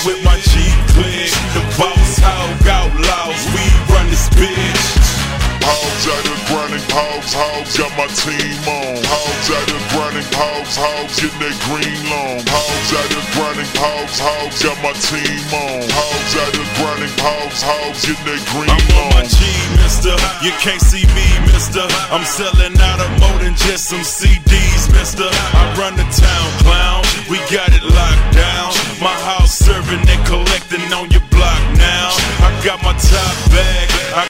with my G click. The boss hog outlaws, we run this bitch. Hogs out here grinding, hogs got my team on. Hogs out here grinding, hogs getting that green long. Hogs out here grinding, hogs got my team on. Hogs out here grinding, hogs getting that green long. I'm on my G, mister, you can't see me, mister. I'm selling out of more than just some CDs, mister. I run the town, clown, we got it locked down. My house serving and collecting on your block now. I got my top bag,